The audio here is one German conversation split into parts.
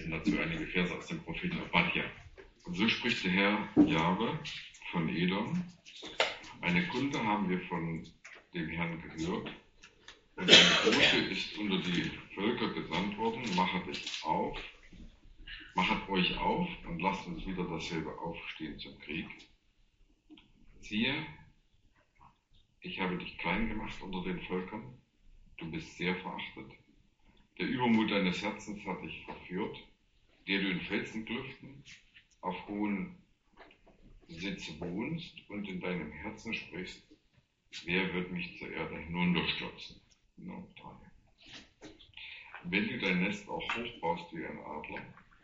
lesen dazu einige Verse aus dem Propheten Obadja. Und so spricht der Herr Jahwe von Edom: Eine Kunde haben wir von dem Herrn gehört, und eine Bote ist unter die Völker gesandt worden. Machet euch auf und lasst uns wieder dasselbe aufstehen zum Krieg. Siehe, ich habe dich klein gemacht unter den Völkern, du bist sehr verachtet. Der Übermut deines Herzens hat dich verführt, der du in Felsenklüften auf hohen Sitz wohnst und in deinem Herzen sprichst: Wer wird mich zur Erde hinunterstürzen? Wenn du dein Nest auch hochbaust wie ein Adler,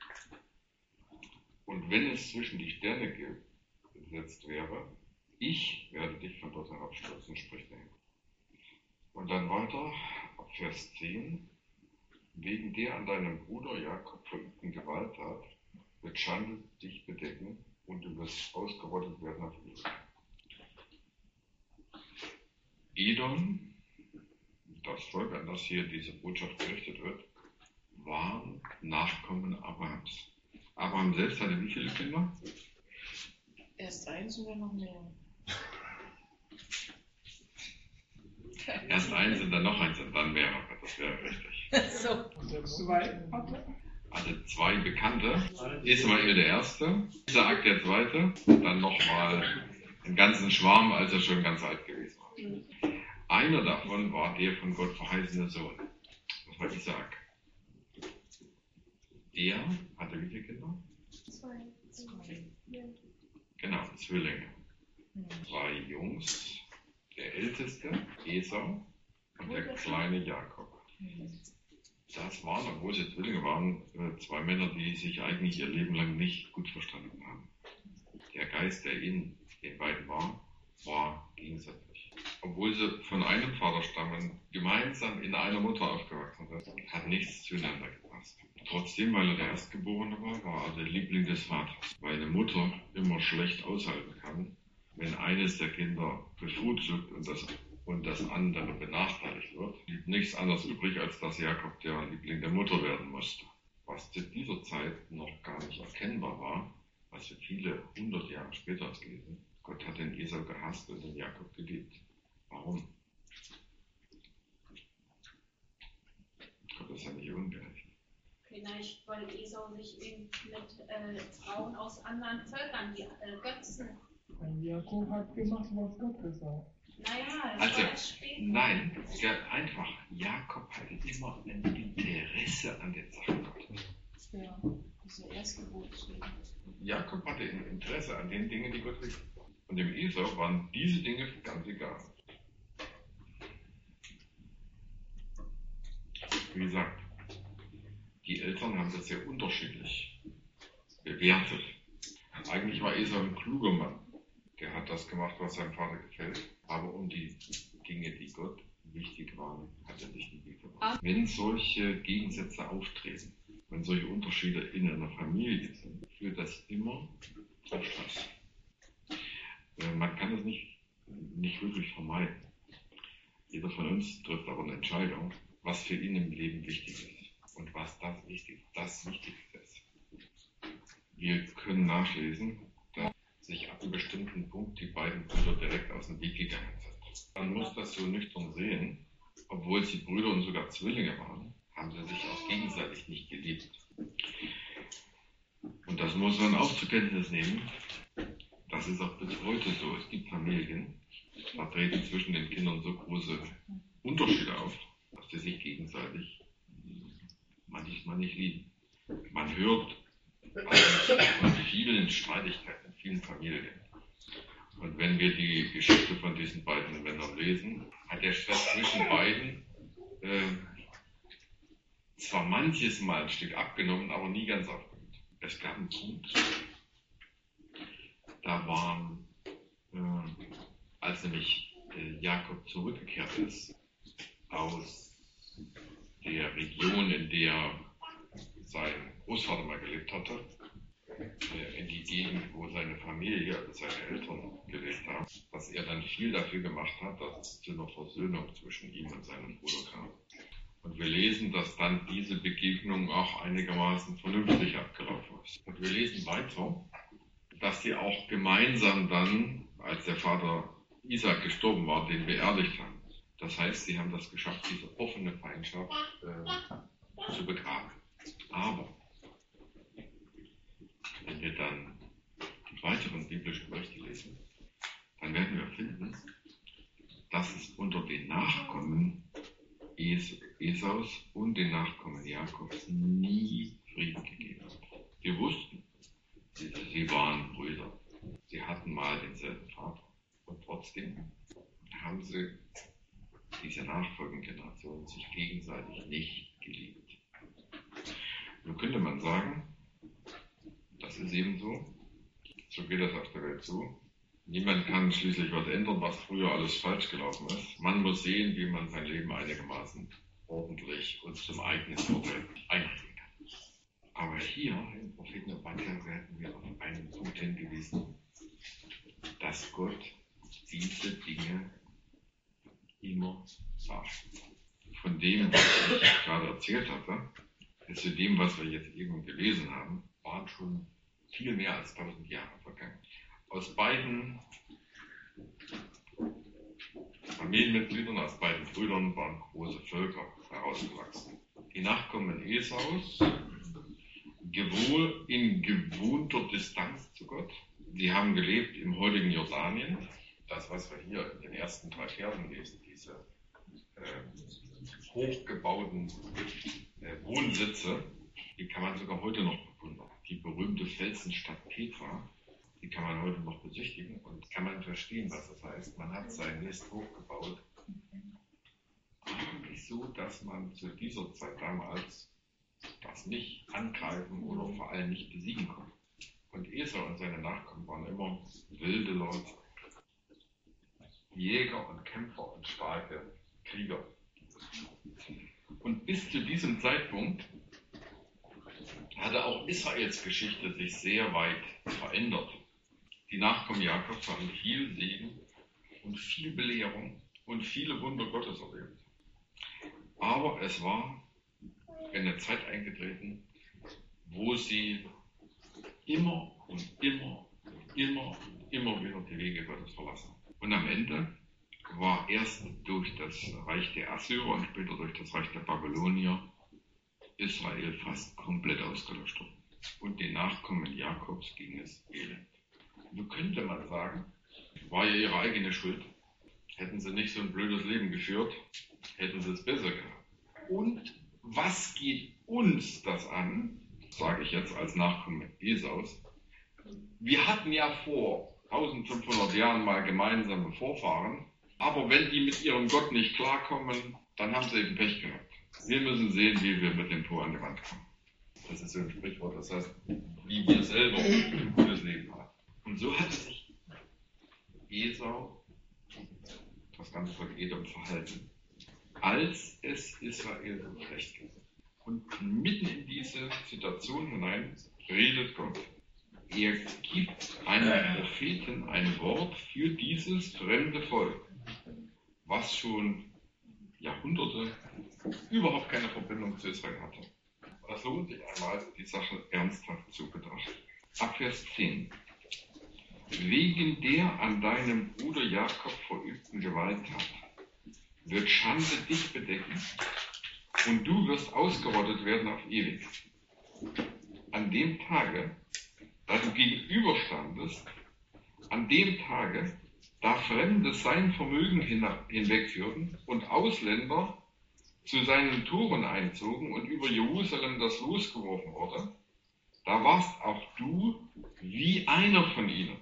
und wenn es zwischen die Sterne gesetzt wäre, ich werde dich von dort herabstürzen, spricht der Herr. Und dann weiter, ab Vers 10: Wegen der an deinem Bruder Jakob verübten Gewalttat wird Schande dich bedecken, und du wirst ausgerottet werden auf ewig. Edom, das Volk, an das hier diese Botschaft gerichtet wird, waren Nachkommen Abrahams. Abraham selbst hatte wie viele Kinder? Erst eins oder noch mehr? Erst eins und dann noch eins und dann mehrere. Das wäre richtig. So. Hatte zwei Bekannte. Ismael der Erste, Isaak der Zweite, und dann nochmal einen ganzen Schwarm, als er schon ganz alt gewesen war. Einer davon war der von Gott verheißene Sohn. Das war Isaak. Der hatte wie viele Kinder? Zwei. Genau, Zwillinge. Zwei Jungs. Der älteste, Esau, und der kleine Jakob. Das waren, obwohl sie Zwillinge waren, zwei Männer, die sich eigentlich ihr Leben lang nicht gut verstanden haben. Der Geist, der in den beiden war gegensätzlich. Obwohl sie von einem Vater stammen, gemeinsam in einer Mutter aufgewachsen sind, hat nichts zueinander gepasst. Trotzdem, weil er der Erstgeborene war, war er der Liebling des Vaters. Weil eine Mutter immer schlecht aushalten kann, wenn eines der Kinder bevorzugt und das andere benachteiligt wird, blieb nichts anderes übrig, als dass Jakob der Liebling der Mutter werden musste. Was zu dieser Zeit noch gar nicht erkennbar war, was wir viele 100 Jahre später erst lesen: Gott hat den Esau gehasst und den Jakob geliebt. Warum? Gott ist ja nicht ungerecht. Vielleicht, weil Esau sich eben mit Frauen aus anderen Völkern, die Götzen. Jakob hat gemacht, was Gott gesagt hat. Naja, das war erst später. Nein, einfach. Jakob hatte immer ein Interesse an den Sachen Gottes. Ja, diese Erstgebot. Jakob hatte ein Interesse an den Dingen, die Gott will. Und dem Esau waren diese Dinge ganz egal. Wie gesagt, die Eltern haben das sehr unterschiedlich bewertet. Eigentlich war Esau ein kluger Mann. Der hat das gemacht, was seinem Vater gefällt. Aber um die Dinge, die Gott wichtig waren, hat er sich nicht gekümmert. Wenn solche Gegensätze auftreten, wenn solche Unterschiede in einer Familie sind, führt das immer zu Stress. Man kann es nicht wirklich vermeiden. Jeder von uns trifft aber eine Entscheidung, was für ihn im Leben wichtig ist und was das Wichtigste ist. Wir können nachlesen, dass sich ab einem bestimmten Punkt die beiden Brüder direkt aus dem Weg gegangen sind. Man muss das so nüchtern sehen: Obwohl sie Brüder und sogar Zwillinge waren, haben sie sich auch gegenseitig nicht geliebt. Und das muss man auch zur Kenntnis nehmen. Das ist auch bis heute so. Es gibt Familien, da treten zwischen den Kindern so große Unterschiede auf, dass sie sich gegenseitig manchmal nicht lieben. Man hört von vielen Streitigkeiten in vielen Familien. Und wenn wir die Geschichte von diesen beiden Männern lesen, hat der Stress zwischen beiden zwar manches Mal ein Stück abgenommen, aber nie ganz aufgehört. Es gab einen Punkt, da war, als nämlich Jakob zurückgekehrt ist aus der Region, in der sein Großvater mal gelebt hatte, in die Gegend, wo seine Familie, also seine Eltern gelebt haben, dass er dann viel dafür gemacht hat, dass es zu einer Versöhnung zwischen ihm und seinem Bruder kam. Und wir lesen, dass dann diese Begegnung auch einigermaßen vernünftig abgelaufen ist. Und wir lesen weiter, dass sie auch gemeinsam dann, als der Vater Isaac gestorben war, den beerdigt haben. Das heißt, sie haben das geschafft, diese offene Feindschaft zu begraben. Aber wenn wir dann die weiteren biblischen Berichte lesen, dann werden wir finden, dass es unter den Nachkommen Esaus und den Nachkommen Jakobs nie Frieden gegeben hat. Wir wussten, sie waren Brüder. Sie hatten mal denselben Vater. Und trotzdem haben sie, diese nachfolgenden Generationen, sich gegenseitig nicht geliebt. Nun könnte man sagen, das ist eben so. So geht das auf der Welt zu. Niemand kann schließlich was ändern, was früher alles falsch gelaufen ist. Man muss sehen, wie man sein Leben einigermaßen ordentlich und zum eigenen Vorteil einrichten kann. Aber hier im Propheten Obadja werden wir auf einen Punkt hingewiesen, dass Gott diese Dinge immer sagt. Von dem, was ich gerade erzählt hatte, bis zu dem, was wir jetzt eben gelesen haben, waren schon viel mehr als 1000 Jahre vergangen. Aus beiden Familienmitgliedern, aus beiden Brüdern waren große Völker herausgewachsen. Die Nachkommen Esaus, in gewohnter Distanz zu Gott. Sie haben gelebt im heutigen Jordanien. Das, was wir hier in den ersten 3 Versen lesen, diese hochgebauten Wohnsitze, die kann man sogar heute noch bewundern. Die berühmte Felsenstadt Petra, die kann man heute noch besichtigen und kann man verstehen, was das heißt. Man hat sein Nest hochgebaut. Aber nicht so, dass man zu dieser Zeit damals das nicht angreifen oder vor allem nicht besiegen konnte. Und Esau und seine Nachkommen waren immer wilde Leute. Jäger und Kämpfer und starke Krieger. Und bis zu diesem Zeitpunkt hatte auch Israels Geschichte sich sehr weit verändert. Die Nachkommen Jakobs haben viel Segen und viel Belehrung und viele Wunder Gottes erlebt. Aber es war eine Zeit eingetreten, wo sie immer wieder die Wege Gottes verlassen. Und am Ende war erst durch das Reich der Assyrer und später durch das Reich der Babylonier Israel fast komplett ausgelöscht worden. Und den Nachkommen Jakobs ging es elend. Nun könnte man sagen, war ja ihre eigene Schuld. Hätten sie nicht so ein blödes Leben geführt, hätten sie es besser gehabt. Und was geht uns das an, sage ich jetzt als Nachkommen Esaus? Wir hatten ja vor 1500 Jahren mal gemeinsame Vorfahren, aber wenn die mit ihrem Gott nicht klarkommen, dann haben sie eben Pech gehabt. Wir müssen sehen, wie wir mit dem Po an die Wand kommen. Das ist so ein Sprichwort, das heißt, wie wir selber ein gutes Leben haben. Und so hat sich Esau, das ganze Volk Edom, verhalten, als es Israel so schlecht ging. Und mitten in diese Situation hinein redet Gott. Er gibt einem Propheten ein Wort für dieses fremde Volk, was schon Jahrhunderte überhaupt keine Verbindung zu Israel hatte. Das lohnt sich einmal, die Sache ernsthaft zu betrachten. Ab Vers 10. Wegen der an deinem Bruder Jakob verübten Gewalttat wird Schande dich bedecken und du wirst ausgerottet werden auf ewig. An dem Tage, da du gegenüberstandest, an dem Tage, da Fremde sein Vermögen hinwegführten und Ausländer zu seinen Toren einzogen und über Jerusalem das Los geworfen wurde, da warst auch du wie einer von ihnen.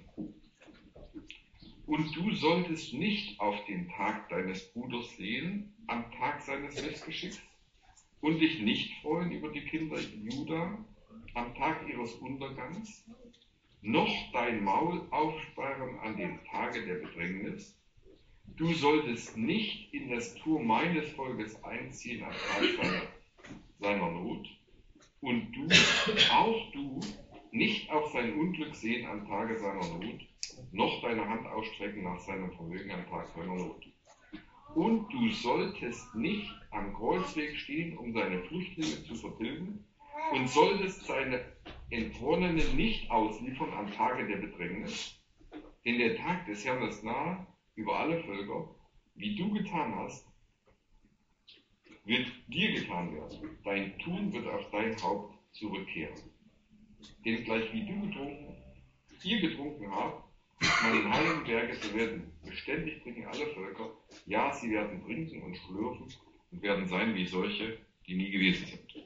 Und du solltest nicht auf den Tag deines Bruders sehen, am Tag seines Missgeschicks, und dich nicht freuen über die Kinder Juda am Tag ihres Untergangs, noch dein Maul aufsperren an dem Tage der Bedrängnis. Du solltest nicht in das Tor meines Volkes einziehen am Tag seiner Not, und du, auch du, nicht auf sein Unglück sehen am Tage seiner Not, noch deine Hand ausstrecken nach seinem Vermögen am Tag seiner Not. Und du solltest nicht am Kreuzweg stehen, um seine Flüchtlinge zu vertilgen, und solltest seine Entronnenen nicht ausliefern am Tage der Bedrängnis. Denn der Tag des Herrn ist nahe über alle Völker. Wie du getan hast, wird dir getan werden. Dein Tun wird auf dein Haupt zurückkehren. Denn gleich wie ihr getrunken habt, meinen heiligen Berge, so werden beständig trinken alle Völker. Ja, sie werden trinken und schlürfen und werden sein wie solche, die nie gewesen sind.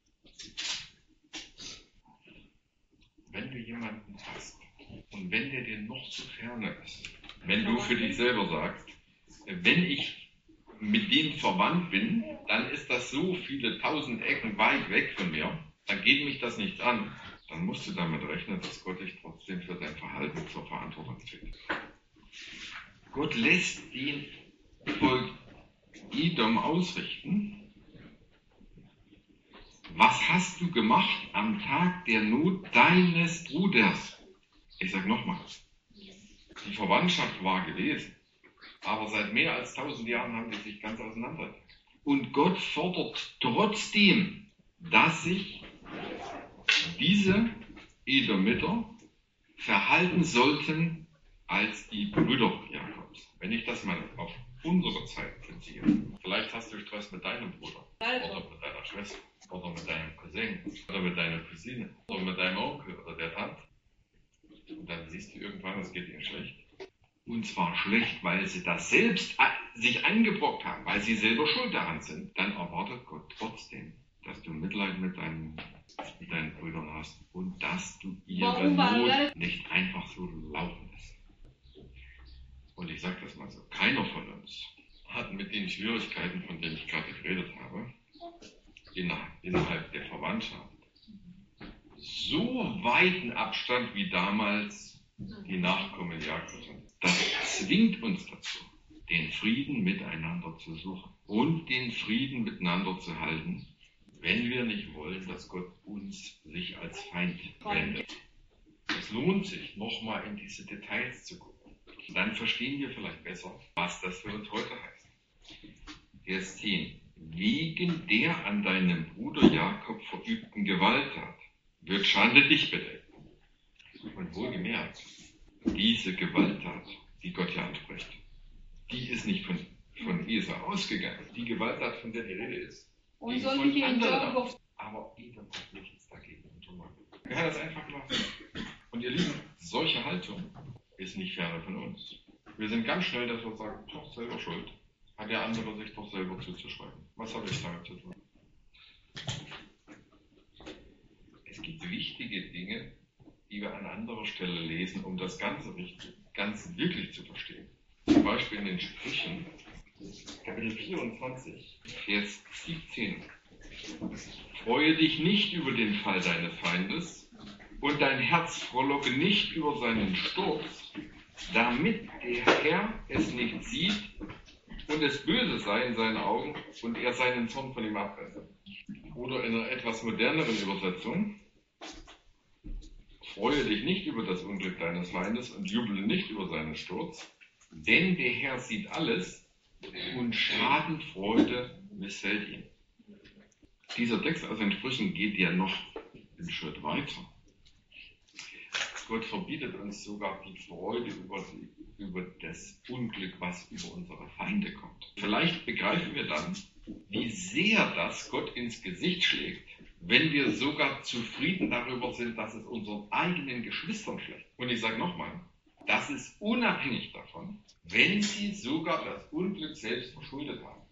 Wenn du jemanden hast und wenn der dir noch zu ferne ist, wenn du für dich selber sagst, wenn ich mit dem verwandt bin, dann ist das so viele tausend Ecken weit weg von mir, dann geht mich das nichts an, dann musst du damit rechnen, dass Gott dich trotzdem für dein Verhalten zur Verantwortung zieht. Gott lässt den Volk Edom ausrichten. Was hast du gemacht am Tag der Not deines Bruders? Ich sage nochmal, die Verwandtschaft war gewesen, aber seit mehr als 1000 Jahren haben die sich ganz auseinander. Und Gott fordert trotzdem, dass sich diese Edomiter verhalten sollten als die Brüder Jakobs. Wenn ich das mal auf unsere Zeit beziehe, vielleicht hast du Stress mit deinem Bruder oder mit deiner Schwester oder mit deinem Cousin oder mit deiner Cousine oder mit deinem Onkel oder der Tante. Und dann siehst du irgendwann, es geht ihnen schlecht. Und zwar schlecht, weil sie das selbst sich eingebrockt haben, weil sie selber schuld daran sind. Dann erwartet Gott trotzdem, dass du Mitleid mit deinen Brüdern hast und dass du ihre Not nicht einfach so laufen lässt. Und ich sage das mal so, keiner von uns hat mit den Schwierigkeiten, von denen ich gerade geredet habe, innerhalb der Verwandtschaft so weiten Abstand wie damals die Nachkommen Jakobs. Das zwingt uns dazu, den Frieden miteinander zu suchen und den Frieden miteinander zu halten, wenn wir nicht wollen, dass Gott uns sich als Feind wendet. Es lohnt sich, nochmal in diese Details zu gucken. Dann verstehen wir vielleicht besser, was das für uns heute heißt. Vers 10. Wegen der an deinem Bruder Jakob verübten Gewalttat wird Schande dich bedecken. Und wohlgemerkt, diese Gewalttat, die Gott hier anspricht, die ist nicht von Esau ausgegangen. Die Gewalttat, von der die Rede ist, Und ging soll von ich anderen ihn aus. Aber Edom hat nichts dagegen unternommen. Er hat das einfach lassen. Und ihr Lieben, solche Haltung ist nicht ferne von uns. Wir sind ganz schnell, dass wir sagen, doch selber schuld. Hat der andere sich doch selber zuzuschreiben. Was habe ich damit zu tun? Es gibt wichtige Dinge, die wir an anderer Stelle lesen, um das Ganze ganz wirklich zu verstehen. Zum Beispiel in den Sprüchen, Kapitel 24, Vers 17. Freue dich nicht über den Fall deines Feindes und dein Herz frohlocke nicht über seinen Sturz, damit der Herr es nicht sieht und es böse sei in seinen Augen und er seinen Zorn von ihm abwende. Oder in einer etwas moderneren Übersetzung, freue dich nicht über das Unglück deines Feindes und juble nicht über seinen Sturz, denn der Herr sieht alles und Schadenfreude missfällt ihm. Dieser Text aus den Sprüchen geht ja noch einen Schritt weiter. Gott verbietet uns sogar die Freude über das Unglück, was über unsere Feinde kommt. Vielleicht begreifen wir dann, wie sehr das Gott ins Gesicht schlägt, wenn wir sogar zufrieden darüber sind, dass es unseren eigenen Geschwistern schlecht. Und ich sage nochmal, das ist unabhängig davon, wenn sie sogar das Unglück selbst verschuldet haben.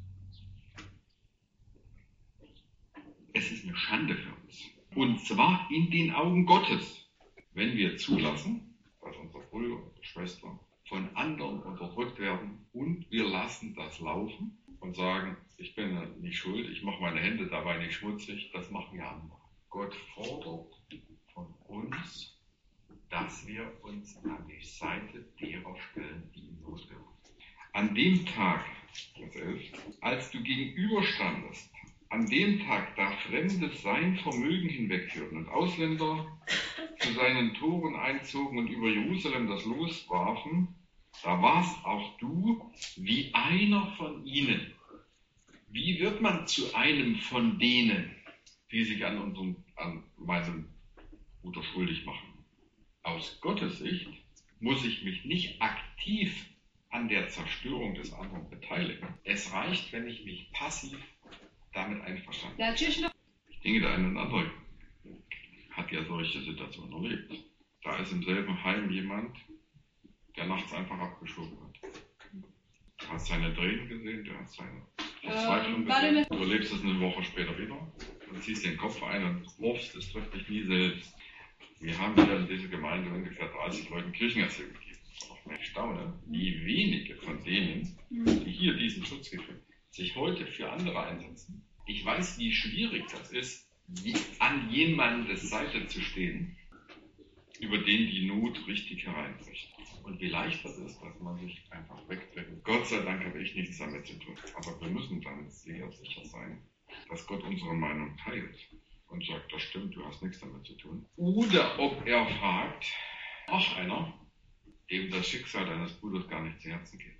Es ist eine Schande für uns. Und zwar in den Augen Gottes, wenn wir zulassen, dass unsere Brüder und Schwestern von anderen unterdrückt werden und wir lassen das laufen und sagen, ich bin nicht schuld, ich mache meine Hände dabei nicht schmutzig, das machen ja andere. Gott fordert von uns, dass wir uns an die Seite derer stellen, die in Not sind. An dem Tag, Vers 11, als du gegenüberstandest, an dem Tag, da Fremde sein Vermögen hinwegführten und Ausländer zu seinen Toren einzogen und über Jerusalem das Los warfen, Da warst auch du wie einer von ihnen. Wie wird man zu einem von denen, die sich an meinem Bruder schuldig machen? Aus Gottes Sicht muss ich mich nicht aktiv an der Zerstörung des anderen beteiligen. Es reicht, wenn ich mich passiv damit einverstanden bin. Ich denke, der eine oder andere hat ja solche Situationen erlebt. Da ist im selben Heim jemand, der nachts einfach abgeschoben hat. Du hast seine Tränen gesehen, du hast seine Verzweiflung gesehen. Du erlebst es eine Woche später wieder und ziehst den Kopf ein und hoffst, es trifft dich nie selbst. Wir haben hier in dieser Gemeinde ungefähr 30 Leuten Kirchenerziehung gegeben. Ich staune, wie wenige von denen, die hier diesen Schutz gekriegt haben, sich heute für andere einsetzen. Ich weiß, wie schwierig das ist, an jemandes Seite zu stehen, über den die Not richtig hereinbricht. Und wie leicht das ist, dass man sich einfach wegdrängt. Gott sei Dank habe ich nichts damit zu tun. Aber wir müssen dann sehr sicher sein, dass Gott unsere Meinung teilt und sagt, das stimmt, du hast nichts damit zu tun. Oder ob er fragt, auch einer, dem das Schicksal deines Bruders gar nicht zu Herzen geht.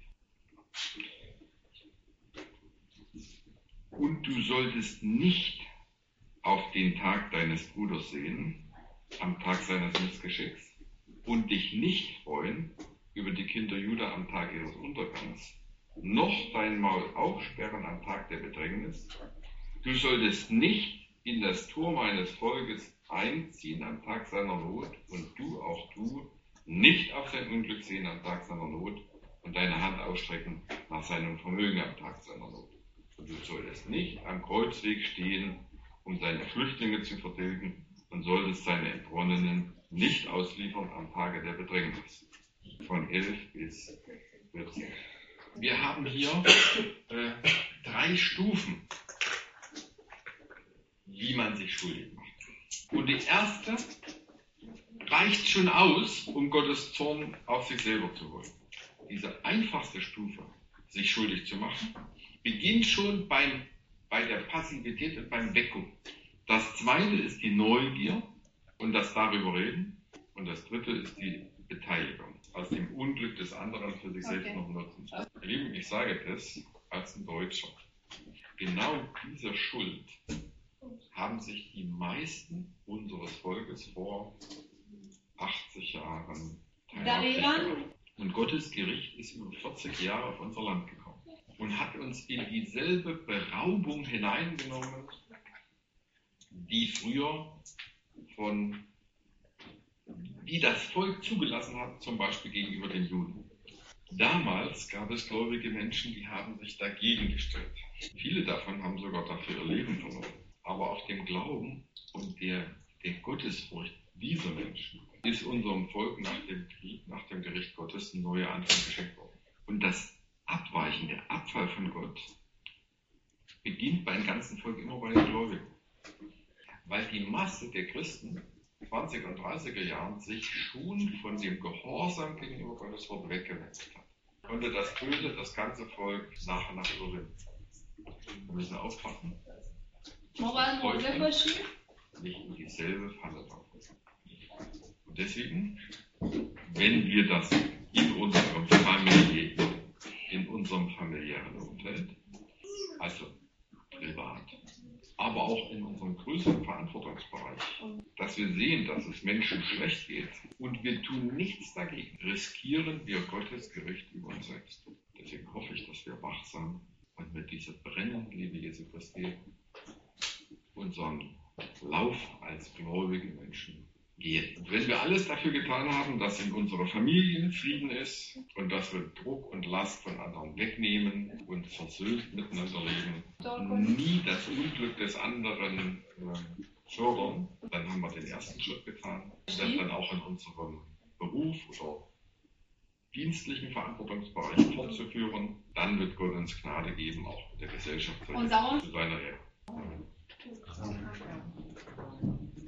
Und du solltest nicht auf den Tag deines Bruders sehen, am Tag seines Missgeschicks, und dich nicht freuen über die Kinder Juda am Tag ihres Untergangs, noch dein Maul aufsperren am Tag der Bedrängnis. Du solltest nicht in das Tor meines Volkes einziehen am Tag seiner Not, und du, auch du, nicht auf sein Unglück sehen am Tag seiner Not und deine Hand ausstrecken nach seinem Vermögen am Tag seiner Not. Und du solltest nicht am Kreuzweg stehen, um seine Flüchtlinge zu vertilgen, und solltest seine Entronnenen nicht ausliefern am Tage der Bedrängnis. Von 11 bis 14. Wir haben hier 3 Stufen, wie man sich schuldig macht. Und die erste reicht schon aus, um Gottes Zorn auf sich selber zu holen. Diese einfachste Stufe, sich schuldig zu machen, beginnt schon bei der Passivität und beim Weggucken. Das zweite ist die Neugier und das darüber reden. Und das dritte ist die Beteiligung. Aus dem Unglück des anderen für sich selbst noch nutzen. Ihr Lieben, ich sage das als ein Deutscher. Genau diese Schuld haben sich die meisten unseres Volkes vor 80 Jahren teilweise. Und Gottes Gericht ist über 40 Jahre auf unser Land gekommen und hat uns in dieselbe Beraubung hineingenommen, die früher die das Volk zugelassen hat, zum Beispiel gegenüber den Juden. Damals gab es gläubige Menschen, die haben sich dagegen gestellt. Viele davon haben sogar dafür ihr Leben verloren. Aber auf dem Glauben und der Gottesfurcht dieser Menschen ist unserem Volk nach dem Krieg, nach dem Gericht Gottes, ein neuer Anfang geschenkt worden. Und das Abweichen, der Abfall von Gott, beginnt beim ganzen Volk immer bei den Gläubigen. Weil die Masse der Christen 20er und 30er Jahren sich schon von dem Gehorsam gegenüber Gottes Wort weggewendet hat. Konnte das Böse, das ganze Volk nach und nach überwinden. Wir müssen aufpassen, dass nicht in dieselbe Falle laufen. Und deswegen, wenn wir das in unserem familiären Umfeld, also privat, aber auch in unserem größeren Verantwortungsbereich, dass wir sehen, dass es Menschen schlecht geht und wir tun nichts dagegen, riskieren wir Gottes Gericht über uns selbst. Deswegen hoffe ich, dass wir wachsam und mit dieser brennenden Liebe Jesu Christi unseren Lauf als gläubige Menschen gehen. Und wenn wir alles dafür getan haben, dass in unserer Familie Frieden ist und dass wir Druck und Last von anderen wegnehmen und versöhnt miteinander leben, nie das Unglück des anderen fördern, dann haben wir den ersten Schritt getan. Und das dann auch in unserem Beruf oder dienstlichen Verantwortungsbereich fortzuführen, dann wird Gott uns Gnade geben, auch in der Gesellschaft zu seiner Ehre.